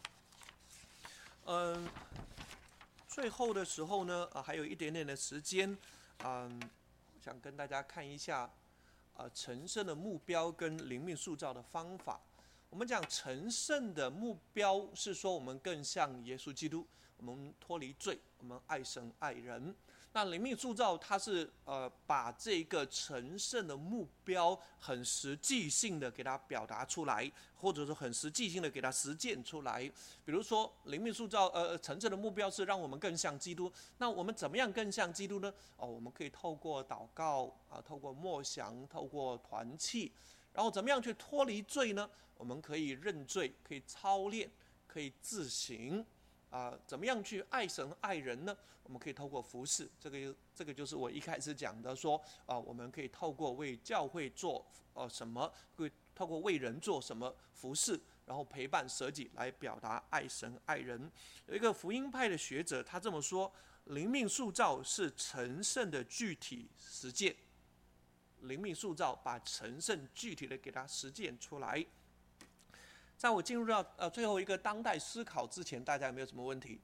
最后的时候呢，还有一点点的时间，想跟大家看一下，成圣的目标跟灵命塑造的方法。我们讲成圣的目标是说，我们更像耶稣基督，我们脱离罪，我们爱神爱人。那灵命塑造，它是把这个成圣的目标很实际性的给它表达出来，或者是很实际性的给它实践出来。比如说，灵命塑造成圣的目标是让我们更像基督。那我们怎么样更像基督呢？我们可以透过祷告透过默想，透过团契，然后怎么样去脱离罪呢？我们可以认罪，可以操练，可以自省。怎么样去爱神爱人呢？我们可以透过服事，这个就是我一开始讲的说，我们可以透过为教会做什么，会透过为人做什么服事，然后陪伴舍己来表达爱神爱人。有一个福音派的学者他这么说：灵命塑造是成圣的具体实践，灵命塑造把成圣具体的给它实践出来。在我进入到最后一个当代思考之前，大家有没有什么问题？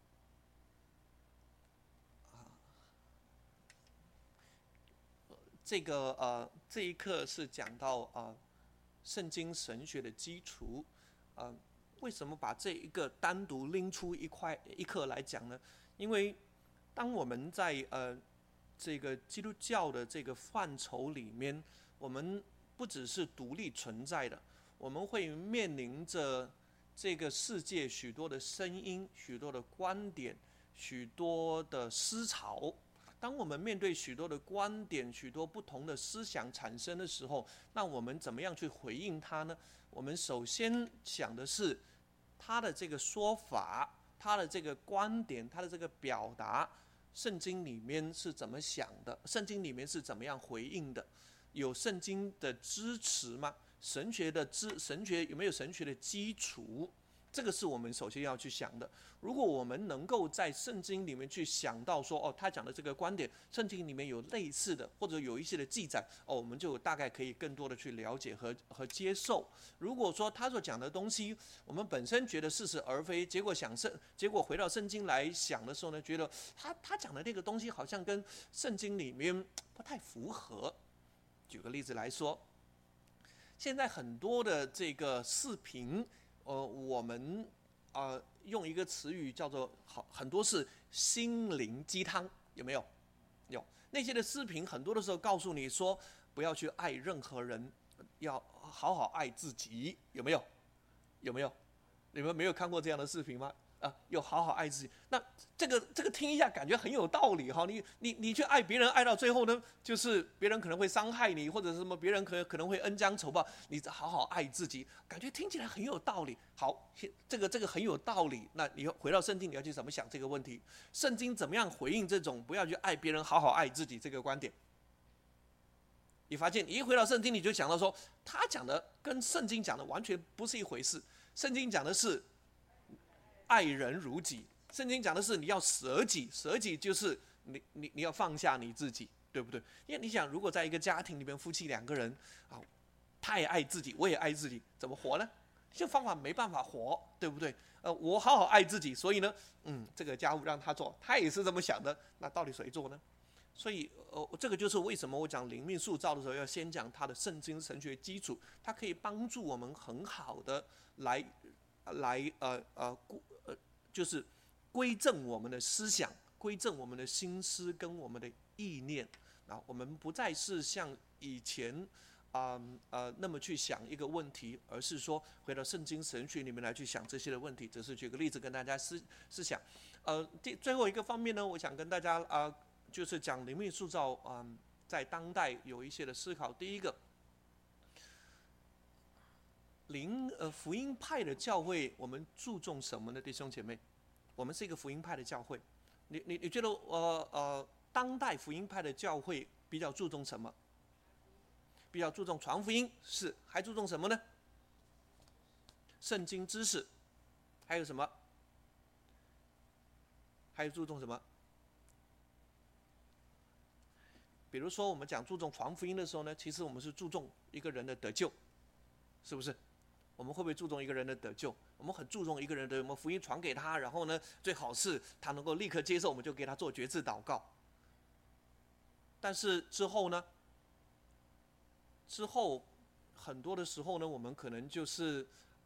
这一课是讲到圣经神学的基础。为什么把这一个单独拎出一课来讲呢？因为当我们在这个基督教的这个范畴里面，我们不只是独立存在的。我们会面临着这个世界许多的声音、许多的观点、许多的思潮。当我们面对许多的观点、许多不同的思想产生的时候，那我们怎么样去回应它呢？我们首先想的是他的这个说法、他的这个观点、他的这个表达，圣经里面是怎么想的？圣经里面是怎么样回应的？有圣经的支持吗？神学有没有神学的基础？这个是我们首先要去想的。如果我们能够在圣经里面去想到说，他讲的这个观点，圣经里面有类似的，或者有一些的记载，我们就大概可以更多的去了解和接受。如果说他所讲的东西，我们本身觉得似是而非，结果回到圣经来想的时候呢，觉得他讲的那个东西好像跟圣经里面不太符合。举个例子来说，现在很多的这个视频，我们用一个词语叫做很多是心灵鸡汤，有没有？有。那些的视频很多的时候告诉你说，不要去爱任何人，要好好爱自己，有没有？有没有？你们没有看过这样的视频吗？要好好爱自己。那这个听一下，感觉很有道理哈。你去爱别人，爱到最后呢，就是别人可能会伤害你，或者什么别人可能会恩将仇报。你好好爱自己，感觉听起来很有道理。好，这个很有道理。那你回到圣经，你要去怎么想这个问题？圣经怎么样回应这种不要去爱别人，好好爱自己这个观点？你发现你一回到圣经，你就想到说，他讲的跟圣经讲的完全不是一回事。圣经讲的是爱人如己，圣经讲的是你要舍己，舍己就是你要放下你自己，对不对？因为你想，如果在一个家庭里面，夫妻两个人他也爱自己，我也爱自己，怎么活呢？这方法没办法活，对不对？我好好爱自己，所以呢，这个家务让他做，他也是这么想的，那到底谁做呢？所以这个就是为什么我讲灵命塑造的时候，要先讲他的圣经神学基础，它可以帮助我们很好的来就是归正我们的思想，归正我们的心思跟我们的意念。我们不再是像以前那么去想一个问题，而是说回到圣经神学里面来去想这些的问题。只是举个例子跟大家思想。最后一个方面呢，我想跟大家就是讲灵命塑造在当代有一些的思考。第一个， 福音派的教会，我们注重什么呢？弟兄姐妹，我们是一个福音派的教会。你觉得当代福音派的教会比较注重什么？比较注重传福音，是，还注重什么呢？圣经知识，还有什么？还有注重什么？比如说我们讲注重传福音的时候呢，其实我们是注重一个人的得救，是不是？我们会不会注重一个人的得救？我们很注重一个人的，我们福音传给他，然后呢，最好是他能够立刻接受，我们就给他做决志祷告。但是之后呢？之后很多的时候呢，我们可能就是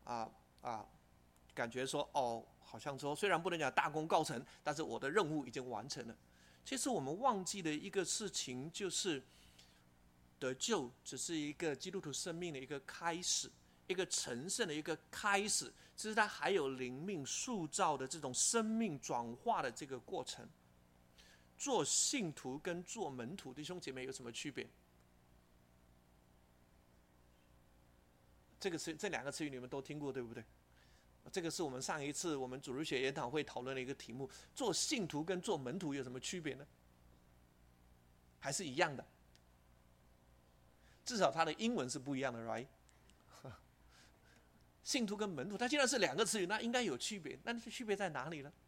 感觉说好像说虽然不能讲大功告成，但是我的任务已经完成了。其实我们忘记的一个事情就是，得救只是一个基督徒生命的一个开始，一个成圣的一个开始。其实它还有灵命塑造的这种生命转化的这个过程。做信徒跟做门徒，弟兄姐妹有什么区别？这两个词语你们都听过，对不对？这个是我们上一次我们主日学研讨会讨论的一个题目。做信徒跟做门徒有什么区别呢？还是一样的？至少它的英文是不一样的 ，right？ 信徒跟门徒，它既然是两个词语，那应该有区别。那区别在哪里呢？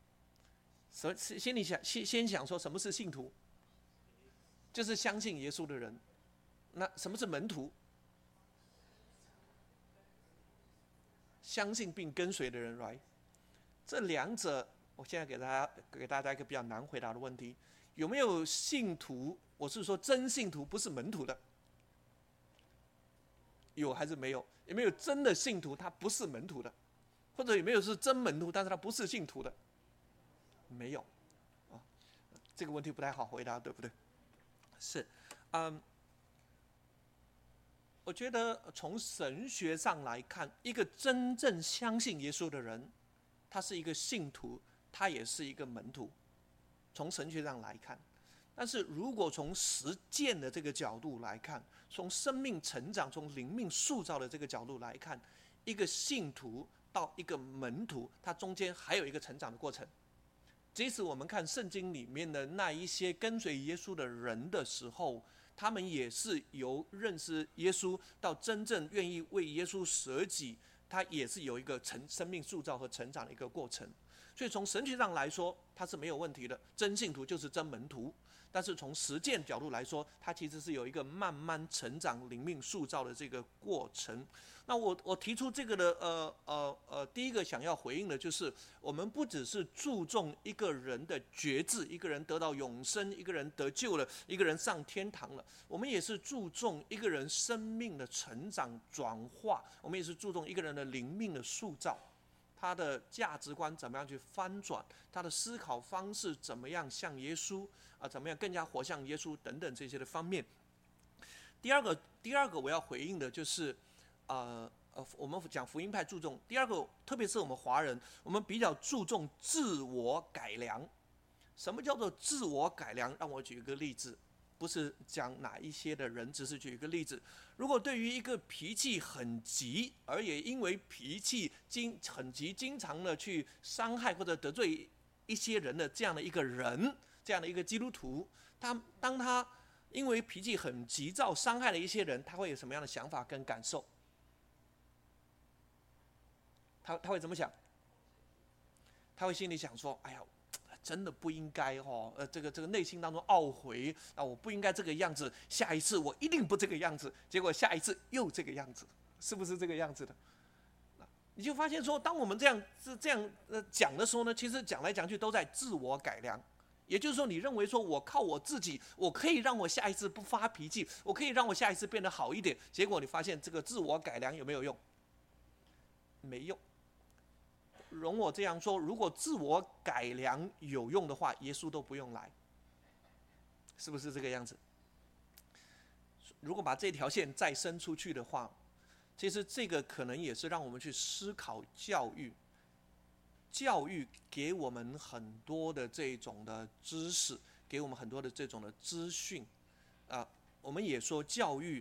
先想说什么是信徒，就是相信耶稣的人。那什么是门徒？相信并跟随的人 ，right？ 这两者，我现在给大家一个比较难回答的问题：有没有信徒？我是说真信徒，不是门徒的，有还是没有？有没有真的信徒，他不是门徒的？或者有没有是真门徒，但是他不是信徒的？没有，这个问题不太好回答，对不对？是，我觉得从神学上来看，一个真正相信耶稣的人，他是一个信徒，他也是一个门徒。从神学上来看，但是如果从实践的这个角度来看，从生命成长、从灵命塑造的这个角度来看，一个信徒到一个门徒，他中间还有一个成长的过程。即使我们看圣经里面的那一些跟随耶稣的人的时候，他们也是由认识耶稣到真正愿意为耶稣舍己，他也是有一个生命塑造和成长的一个过程。所以从神学上来说，它是没有问题的，真信徒就是真门徒。但是从实践角度来说，它其实是有一个慢慢成长、灵命塑造的这个过程。那我提出这个的第一个想要回应的就是，我们不只是注重一个人的决志，一个人得到永生，一个人得救了，一个人上天堂了，我们也是注重一个人生命的成长转化，我们也是注重一个人的灵命的塑造。他的价值观怎么样去翻转，他的思考方式怎么样像耶稣怎么样更加活像耶稣等等这些的方面。第二个我要回应的就是我们讲福音派注重第二个，特别是我们华人，我们比较注重自我改良。什么叫做自我改良？让我举一个例子，不是讲哪一些的人，只是举一个例子。如果对于一个脾气很急，而也因为脾气很急，经常的去伤害或者得罪一些人的这样的一个人，这样的一个基督徒，当他因为脾气很急躁，伤害了一些人，他会有什么样的想法跟感受？他会怎么想？他会心里想说：“哎呀，真的不应该这个内心当中懊悔我不应该这个样子，下一次我一定不这个样子。结果下一次又这个样子，是不是这个样子的？”你就发现说，当我们这样讲的时候呢，其实讲来讲去都在自我改良。也就是说，你认为说我靠我自己，我可以让我下一次不发脾气，我可以让我下一次变得好一点。结果你发现这个自我改良有没有用？没用。容我这样说，如果自我改良有用的话，耶稣都不用来，是不是这个样子？如果把这条线再伸出去的话，其实这个可能也是让我们去思考教育。教育给我们很多的这种的知识，给我们很多的这种的资讯我们也说教育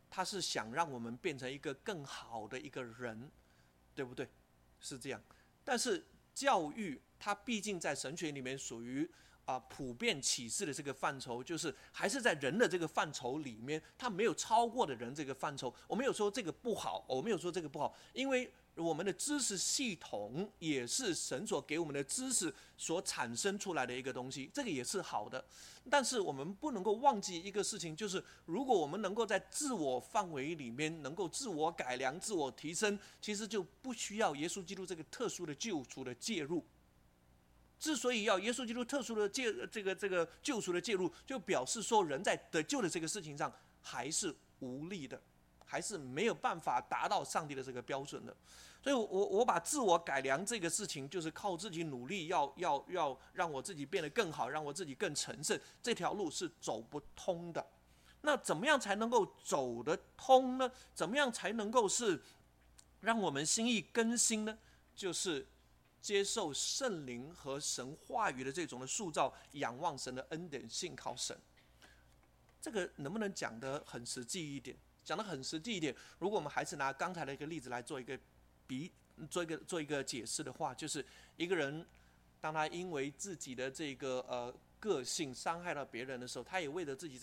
他是想让我们变成一个更好的一个人，对不对？是这样。但是教育它毕竟在神学里面属于普遍启示的这个范畴，就是还是在人的这个范畴里面，它没有超过的人这个范畴。我没有说这个不好，我没有说这个不好，因为我们的知识系统也是神所给我们的知识所产生出来的一个东西，这个也是好的。但是我们不能够忘记一个事情，就是如果我们能够在自我范围里面能够自我改良、自我提升，其实就不需要耶稣基督这个特殊的救赎的介入。之所以要耶稣基督特殊的这个救赎的介入，就表示说人在得救的这个事情上还是无力的，还是没有办法达到上帝的这个标准的。所以我把自我改良这个事情，就是靠自己努力，要让我自己变得更好，让我自己更成圣，这条路是走不通的。那怎么样才能够走得通呢？怎么样才能够是让我们心意更新呢？就是接受圣灵和神话语的这种的塑造，仰望神的恩典，信靠神。这个能不能讲得很实际一点？讲得很实际一点，如果我们还是拿刚才的一个例子来做一个解释的话，就是一个人当他因为自己的这个个性伤害到别人的时候，他也为了自己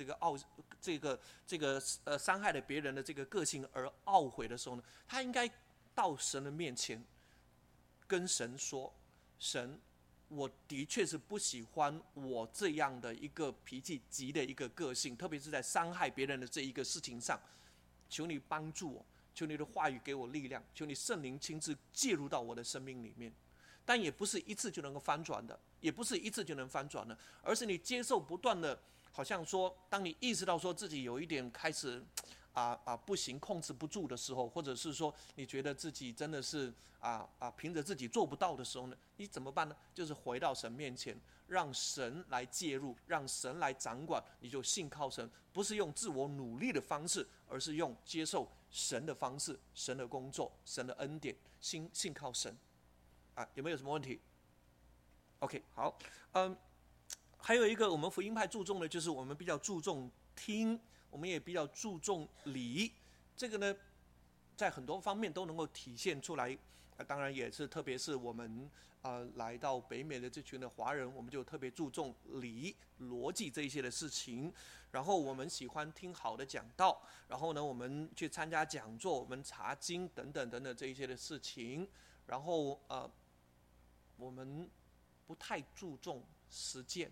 伤害了别人的这个个性而懊悔的时候呢，他应该到神的面前跟神说：神，我的确是不喜欢我这样的一个脾气急的一个个性，特别是在伤害别人的这一个事情上，求你帮助我，求你的话语给我力量，求你圣灵亲自介入到我的生命里面。但也不是一次就能够翻转的，而是你接受不断的，好像说，当你意识到说自己有一点开始不行，控制不住的时候，或者是说你觉得自己真的是凭着自己做不到的时候呢，你怎么办呢？就是回到神面前，让神来介入，让神来掌管，你就信靠神，不是用自我努力的方式，而是用接受神的方式，神的工作，神的恩典，信靠神。有没有什么问题 ？OK， 好，还有一个我们福音派注重的就是我们比较注重听，我们也比较注重理，这个呢，在很多方面都能够体现出来。当然也是，特别是我们来到北美的这群的华人，我们就特别注重理、逻辑这一些的事情。然后我们喜欢听好的讲道，然后呢，我们去参加讲座，我们查经等等等等这一些的事情。然后我们不太注重实践，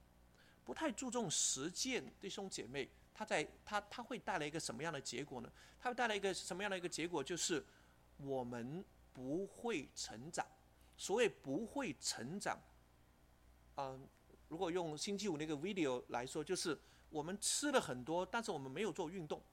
弟兄姐妹，它会带来一个什么样的结果呢？它会带来一个什么样的一个结果？就是我们不会成长。所谓不会成长，如果用星期五那个 video 来说，就是我们吃了很多，但是我们没有做运动。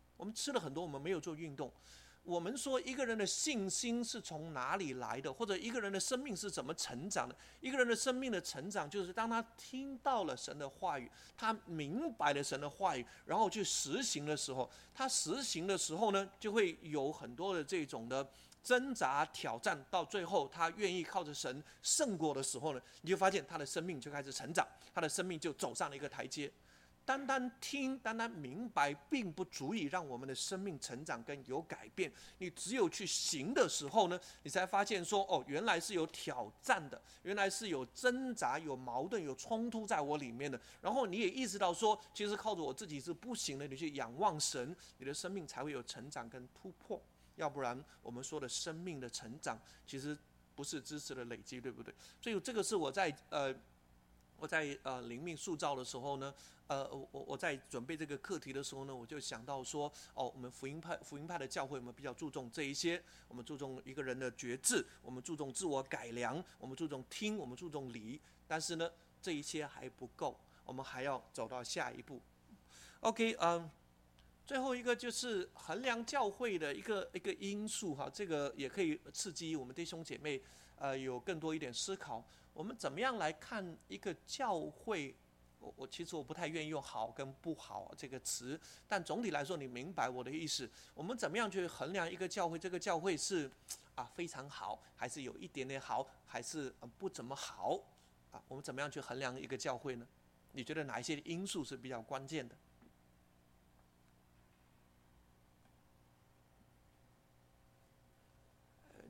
我们说一个人的信心是从哪里来的，或者一个人的生命是怎么成长的？一个人的生命的成长，就是当他听到了神的话语，他明白了神的话语，然后去实行的时候，他实行的时候呢，就会有很多的这种的挣扎挑战，到最后他愿意靠着神胜过的时候呢，你就发现他的生命就开始成长，他的生命就走上了一个台阶。单单听，单单明白，并不足以让我们的生命成长跟有改变。你只有去行的时候呢，你才发现说，原来是有挑战的，原来是有挣扎、有矛盾、有冲突在我里面的。然后你也意识到说，其实靠着我自己是不行的，你去仰望神，你的生命才会有成长跟突破。要不然，我们说的生命的成长，其实不是知识的累积，对不对？所以这个是我在灵命塑造的时候呢，我在准备这个课题的时候呢，我就想到说，我们福音派的教会，我们比较注重这一些，我们注重一个人的觉知，我们注重自我改良，我们注重听，我们注重理，但是呢，这一些还不够，我们还要走到下一步。OK，最后一个就是衡量教会的一个因素哈，这个也可以刺激我们弟兄姐妹有更多一点思考。我们怎么样来看一个教会？其实我不太愿意用好跟不好这个词，但总体来说，你明白我的意思。我们怎么样去衡量一个教会？这个教会是非常好，还是有一点点好，还是不怎么好？我们怎么样去衡量一个教会呢？你觉得哪一些因素是比较关键的？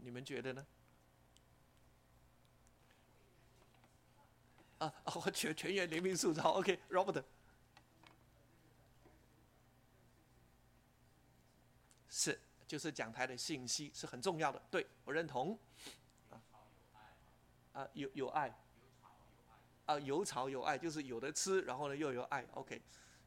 你们觉得呢？全员联名塑造 ，OK，Robert，是，就是讲台的信息是很重要的，对我认同。有爱，有草有爱，就是有的吃，然后呢又有爱，OK，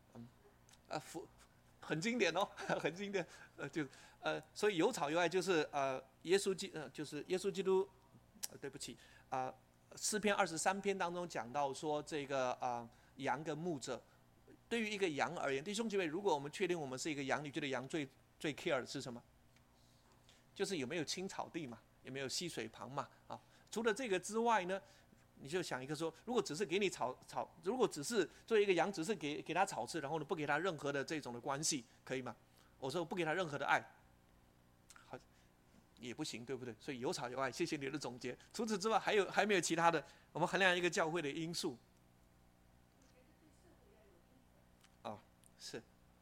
很经典哦，很经典，所以有草有爱就是就是耶稣基督，对不起，诗篇23篇当中讲到说这个羊跟牧者，对于一个羊而言，弟兄姐妹，如果我们确定我们是一个羊，你觉得羊最 care 的是什么？就是有没有青草地嘛，有没有溪水旁嘛，除了这个之外呢？你就想一个说，如果只是给你草，如果只是作为一个羊，只是给它草吃，然后呢不给它任何的这种的关系，可以吗？我说不给它任何的爱，好也不行，对不对？所以有草有爱，谢谢你的总结。除此之外，还没有其他的？我们衡量一个教会的因素。是，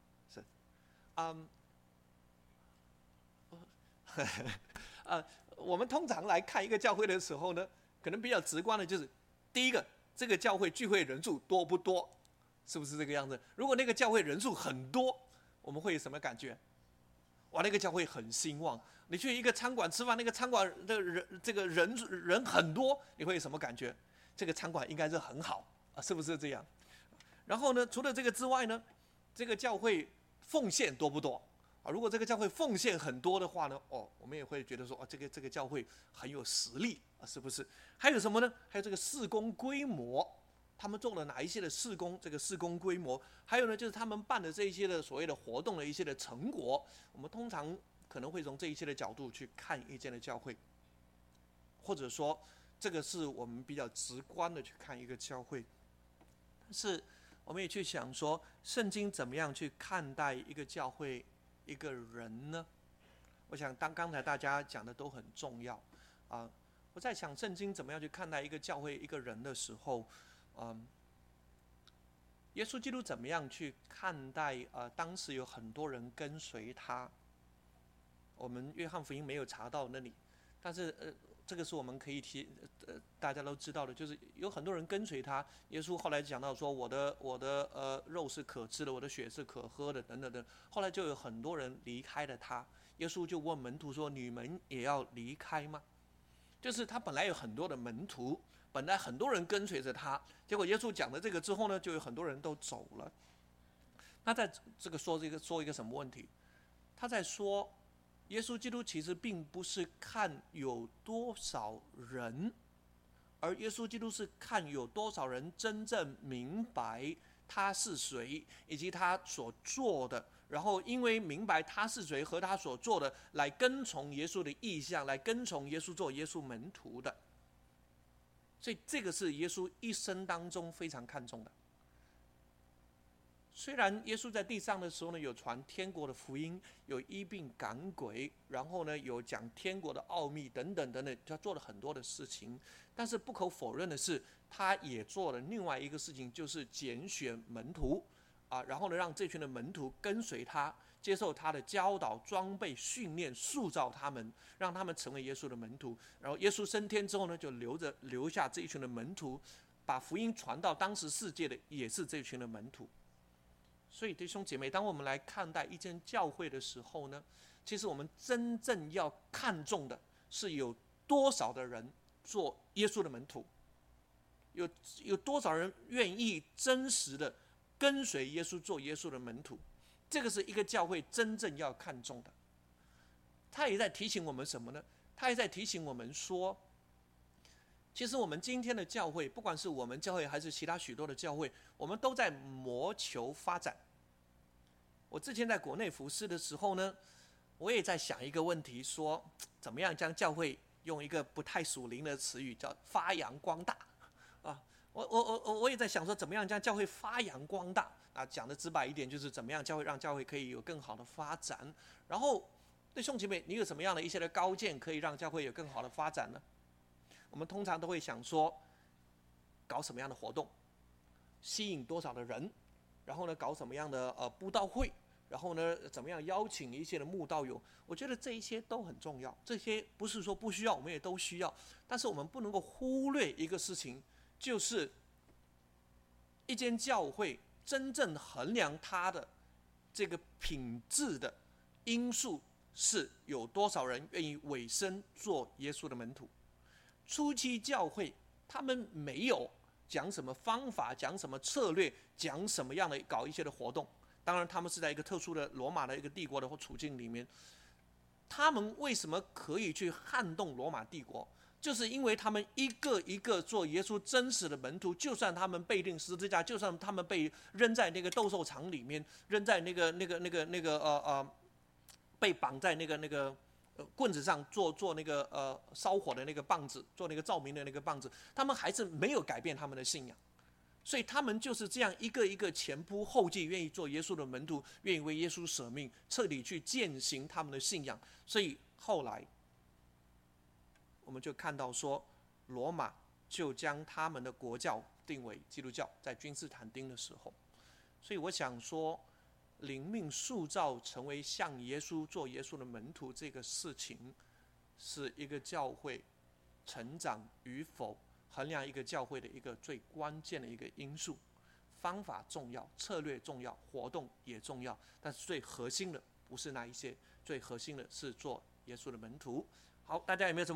我们通常来看一个教会的时候呢，可能比较直观的就是，第一个，这个教会聚会人数多不多，是不是这个样子？如果那个教会人数很多，我们会有什么感觉？哇，那个教会很兴旺。你去一个餐馆吃饭，那个餐馆的人很多，你会有什么感觉？这个餐馆应该是很好是不是这样？然后呢，除了这个之外呢，这个教会奉献多不多？如果这个教会奉献很多的话呢，我们也会觉得说，这个教会很有实力是不是？还有什么呢？还有这个事工规模，他们做了哪一些的事工？这个事工规模，还有呢，就是他们办的这一些的所谓的活动的一些的成果，我们通常可能会从这一些的角度去看一间的教会，或者说，这个是我们比较直观的去看一个教会。但是，我们也去想说，圣经怎么样去看待一个教会？一个人呢，我想刚才大家讲的都很重要我在想圣经怎么样去看待一个教会一个人的时候，耶稣基督怎么样去看待当时有很多人跟随他，我们约翰福音没有查到那里，但是这个是我们可以大家都知道的，就是有很多人跟随他。耶稣后来讲到说，我的肉是可吃的，我的血是可喝的，等等等。后来就有很多人离开了他。耶稣就问门徒说：“你们也要离开吗？”就是他本来有很多的门徒，本来很多人跟随着他，结果耶稣讲了这个之后呢，就有很多人都走了。那在这个说一个什么问题？他在说，耶稣基督其实并不是看有多少人，而耶稣基督是看有多少人真正明白他是谁，以及他所做的，然后因为明白他是谁和他所做的，来跟从耶稣的意向，来跟从耶稣做耶稣门徒的。所以这个是耶稣一生当中非常看重的。虽然耶稣在地上的时候呢，有传天国的福音，有医病赶鬼，然后呢有讲天国的奥秘等等等等，他做了很多的事情。但是不可否认的是，他也做了另外一个事情，就是拣选门徒然后呢让这群的门徒跟随他，接受他的教导、装备、训练、塑造他们，让他们成为耶稣的门徒。然后耶稣升天之后呢，就留下这一群的门徒，把福音传到当时世界的也是这群的门徒。所以弟兄姐妹，当我们来看待一间教会的时候呢，其实我们真正要看重的是有多少的人做耶稣的门徒，有多少人愿意真实的跟随耶稣做耶稣的门徒，这个是一个教会真正要看重的。他也在提醒我们什么呢？他也在提醒我们说，其实我们今天的教会，不管是我们教会还是其他许多的教会，我们都在谋求发展。我之前在国内服侍的时候呢，我也在想一个问题，说怎么样将教会用一个不太属灵的词语叫发扬光大我也在想说，怎么样将教会发扬光大讲的直白一点，就是怎么样让教会可以有更好的发展。然后弟兄姐妹，你有什么样的一些的高见，可以让教会有更好的发展呢？我们通常都会想说，搞什么样的活动，吸引多少的人，然后呢，搞什么样的布道会， 然后呢，怎么样邀请一些的慕道友？我觉得这一些都很重要。这些不是说不需要，我们也都需要。但是我们不能够忽略一个事情，就是一间教会真正衡量它的这个品质的因素，是有多少人愿意委身做耶稣的门徒。初期教会他们没有讲什么方法，讲什么策略，讲什么样的搞一些的活动。当然，他们是在一个特殊的罗马的一个帝国的处境里面。他们为什么可以去撼动罗马帝国？就是因为他们一个一个做耶稣真实的门徒，就算他们被钉十字架，就算他们被扔在那个斗兽场里面，扔在被绑在那个棍子上做那个烧火的那个棒子，做那个照明的那个棒子，他们还是没有改变他们的信仰。所以他们就是这样一个一个前仆后继，愿意做耶稣的门徒，愿意为耶稣舍命，彻底去践行他们的信仰。所以后来我们就看到说，罗马就将他们的国教定为基督教，在君士坦丁的时候。所以我想说，灵命塑造成为像耶稣做耶稣的门徒这个事情，是一个教会成长与否衡量一个教会的一个最关键的一个因素。方法重要，策略重要，活动也重要，但是最核心的不是那一些，最核心的是做耶稣的门徒。好，大家有没有什么